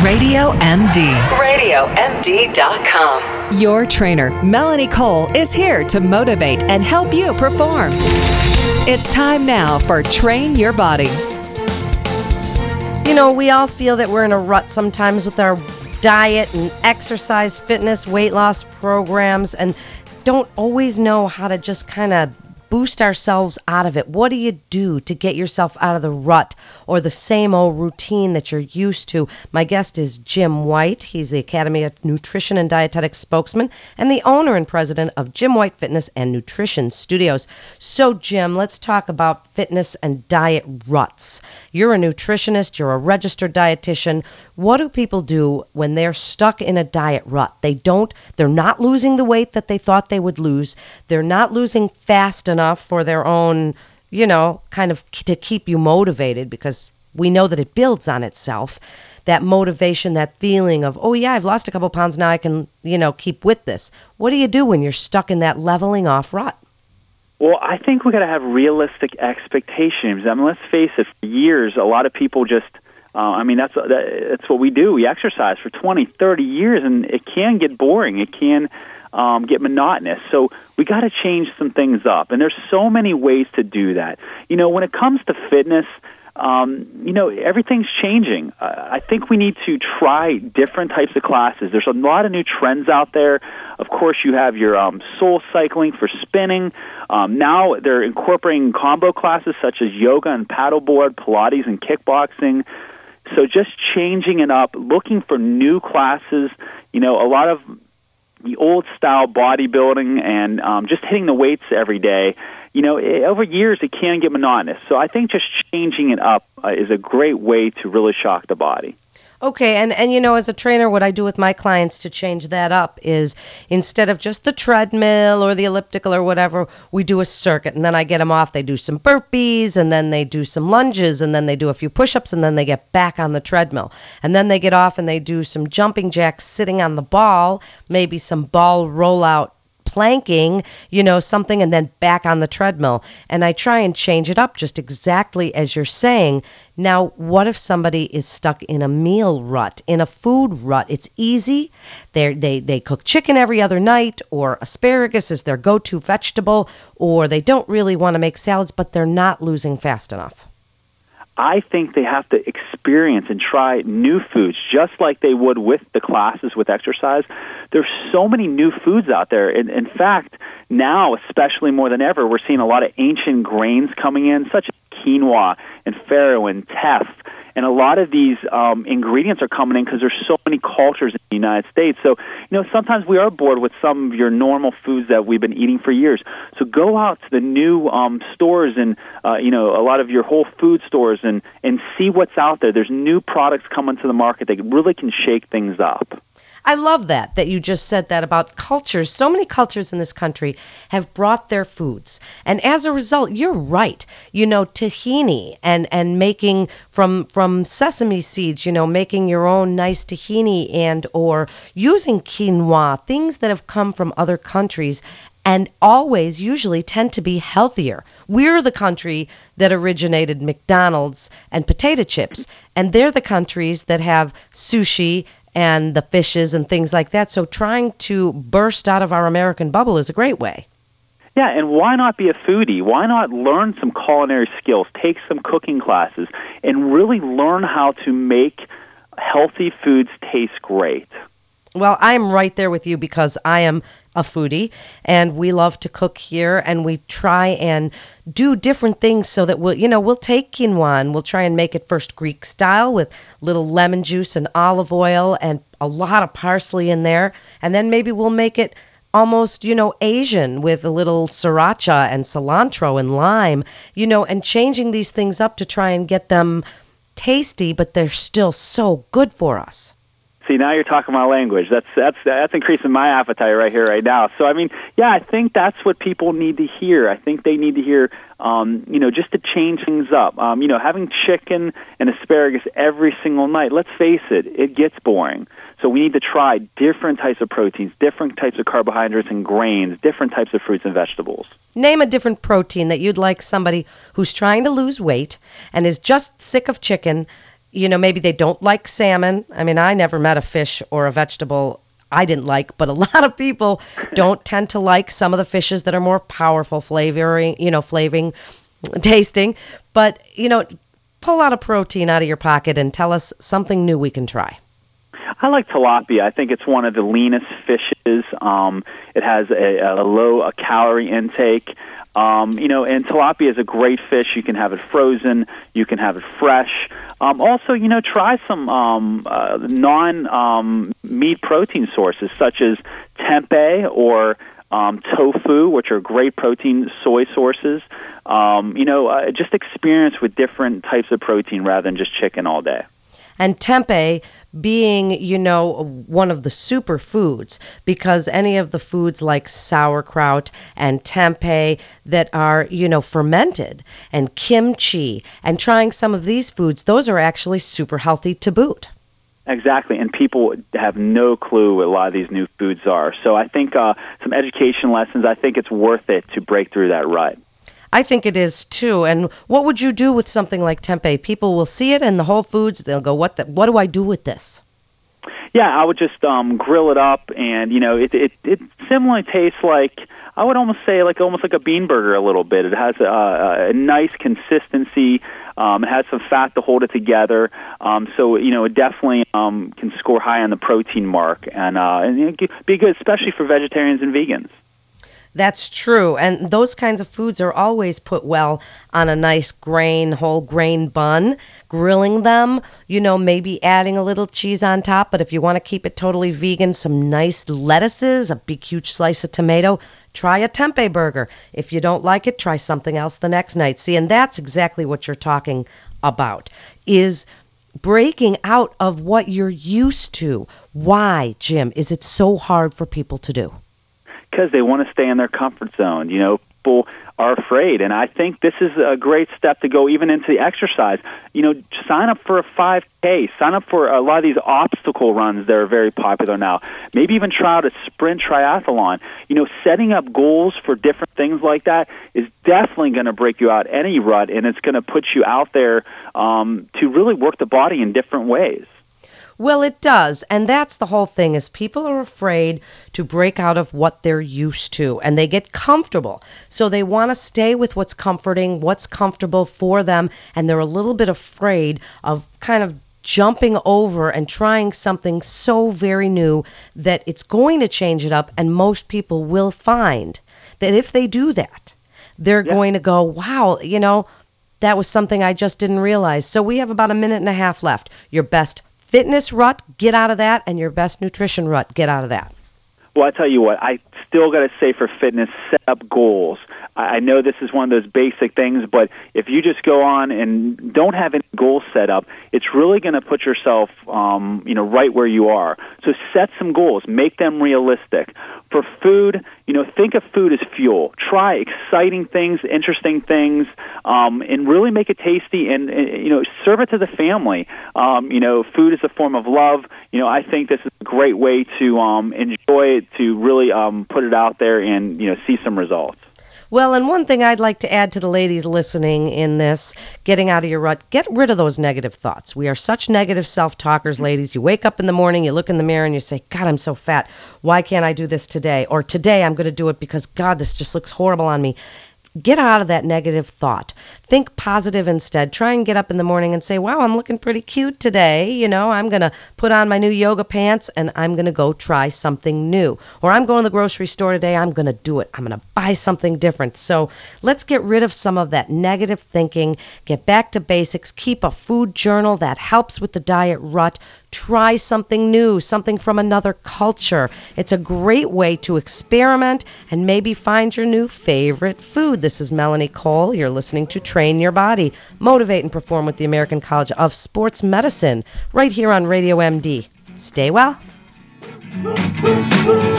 Radio MD. RadioMD.com. Your trainer, Melanie Cole, is here to motivate and help you perform. It's time now for Train Your Body. You know, we all feel that we're in a rut sometimes with our diet and exercise, fitness, weight loss programs, and don't always know how to just kind of boost ourselves out of it. What do you do to get yourself out of the rut or the same old routine that you're used to? My guest is Jim White. He's the Academy of Nutrition and Dietetics spokesman and the owner and president of Jim White Fitness and Nutrition Studios. So, Jim, let's talk about fitness and diet ruts. You're a nutritionist. You're a registered dietitian. What do people do when they're stuck in a diet rut? They're not losing the weight that they thought they would lose. They're not losing fast enough for their own, kind of to keep you motivated, because we know that it builds on itself. That motivation, that feeling of, oh yeah, I've lost a couple pounds, now I can, keep with this. What do you do when you're stuck in that leveling off rut? Well, I think we got to have realistic expectations. I mean, let's face it, for years, a lot of people just, that's what we do. We exercise for 20, 30 years, and it can get boring. It can get monotonous. So we got to change some things up. And there's so many ways to do that. When it comes to fitness, everything's changing. I think we need to try different types of classes. There's a lot of new trends out there. Of course, you have your soul cycling for spinning. Now they're incorporating combo classes such as yoga and paddleboard, Pilates and kickboxing. So just changing it up, looking for new classes. A lot of the old-style bodybuilding and just hitting the weights every day, over years it can get monotonous. So I think just changing it up is a great way to really shock the body. Okay, and as a trainer, what I do with my clients to change that up is instead of just the treadmill or the elliptical or whatever, we do a circuit, and then I get them off. They do some burpees, and then they do some lunges, and then they do a few push-ups, and then they get back on the treadmill. And then they get off and they do some jumping jacks sitting on the ball, maybe some ball rollout planking, something, and then back on the treadmill. And I try and change it up just exactly as you're saying. Now, what if somebody is stuck in a meal rut, in a food rut? It's easy. They cook chicken every other night, or asparagus is their go-to vegetable, or they don't really want to make salads, but they're not losing fast enough. I think they have to experience and try new foods, just like they would with the classes with exercise. There's so many new foods out there. In fact, now, especially more than ever, we're seeing a lot of ancient grains coming in, such as quinoa and farro and teff. And a lot of these ingredients are coming in because there's so many cultures in the United States. So, sometimes we are bored with some of your normal foods that we've been eating for years. So go out to the new stores and, a lot of your whole food stores and see what's out there. There's new products coming to the market that really can shake things up. I love that you just said that about cultures. So many cultures in this country have brought their foods. And as a result, you're right. Tahini and making from sesame seeds, making your own nice tahini and or using quinoa, things that have come from other countries and always usually tend to be healthier. We're the country that originated McDonald's and potato chips, and they're the countries that have sushi and the fishes and things like that. So trying to burst out of our American bubble is a great way. Yeah, and why not be a foodie? Why not learn some culinary skills, take some cooking classes, and really learn how to make healthy foods taste great? Well, I'm right there with you because I am a foodie, and we love to cook here, and we try and do different things so that we'll take quinoa and we'll try and make it first Greek style with little lemon juice and olive oil and a lot of parsley in there, and then maybe we'll make it almost, Asian with a little sriracha and cilantro and lime, and changing these things up to try and get them tasty, but they're still so good for us. See, now you're talking my language. That's increasing my appetite right here, right now. So, I think that's what people need to hear. I think they need to hear, just to change things up. Having chicken and asparagus every single night, let's face it, it gets boring. So we need to try different types of proteins, different types of carbohydrates and grains, different types of fruits and vegetables. Name a different protein that you'd like somebody who's trying to lose weight and is just sick of chicken maybe they don't like salmon. I mean, I never met a fish or a vegetable I didn't like, but a lot of people don't tend to like some of the fishes that are more powerful flavoring, tasting. But, pull out a protein out of your pocket and tell us something new we can try. I like tilapia. I think it's one of the leanest fishes. It has a low calorie intake. And tilapia is a great fish. You can have it frozen. You can have it fresh. Also, try some non-meat protein sources such as tempeh or tofu, which are great protein soy sources. Just experience with different types of protein rather than just chicken all day. And tempeh being, one of the superfoods, because any of the foods like sauerkraut and tempeh that are, fermented, and kimchi, and trying some of these foods, those are actually super healthy to boot. Exactly, and people have no clue what a lot of these new foods are. So I think some education lessons, I think it's worth it to break through that rut. I think it is too. And what would you do with something like tempeh? People will see it in the Whole Foods. They'll go, what do I do with this? Yeah, I would just grill it up, and it similarly tastes like, I would almost say almost like a bean burger a little bit. It has a nice consistency. It has some fat to hold it together. So it definitely can score high on the protein mark, and be good, especially for vegetarians and vegans. That's true. And those kinds of foods are always put well on a nice whole grain bun, grilling them, maybe adding a little cheese on top. But if you want to keep it totally vegan, some nice lettuces, a big, huge slice of tomato, try a tempeh burger. If you don't like it, try something else the next night. See, and that's exactly what you're talking about, is breaking out of what you're used to. Why, Jim, is it so hard for people to do? Because they want to stay in their comfort zone. People are afraid, and I think this is a great step to go even into the exercise. Sign up for a 5K. Sign up for a lot of these obstacle runs that are very popular now. Maybe even try out a sprint triathlon. Setting up goals for different things like that is definitely going to break you out any rut, and it's going to put you out there to really work the body in different ways. Well, it does, and that's the whole thing, is people are afraid to break out of what they're used to, and they get comfortable. So they want to stay with what's comforting, what's comfortable for them, and they're a little bit afraid of kind of jumping over and trying something so very new that it's going to change it up, and most people will find that if they do that, they're going to go, wow, that was something I just didn't realize. So we have about a minute and a half left. Your best fitness rut, get out of that, and your best nutrition rut, get out of that. Well, I tell you what, I still got to say for fitness, set up goals. I know this is one of those basic things, but if you just go on and don't have any goals set up, it's really going to put yourself, right where you are. So set some goals, make them realistic. For food, think of food as fuel. Try exciting things, interesting things, and really make it tasty and serve it to the family. Food is a form of love. I think this is a great way to enjoy it, to really put it out there and, see some results. Well, and one thing I'd like to add to the ladies listening in this, getting out of your rut, get rid of those negative thoughts. We are such negative self-talkers, ladies. You wake up in the morning, you look in the mirror, and you say, God, I'm so fat. Why can't I do this today? Or today I'm going to do it because, God, this just looks horrible on me. Get out of that negative thought. Think positive instead. Try and get up in the morning and say, wow, I'm looking pretty cute today. I'm going to put on my new yoga pants and I'm going to go try something new. Or I'm going to the grocery store today. I'm going to do it. I'm going to buy something different. So let's get rid of some of that negative thinking. Get back to basics. Keep a food journal that helps with the diet rut. Try something new, something from another culture. It's a great way to experiment and maybe find your new favorite food. This is Melanie Cole. You're listening to Train Your Body, Motivate and Perform with the American College of Sports Medicine, right here on Radio MD. Stay well.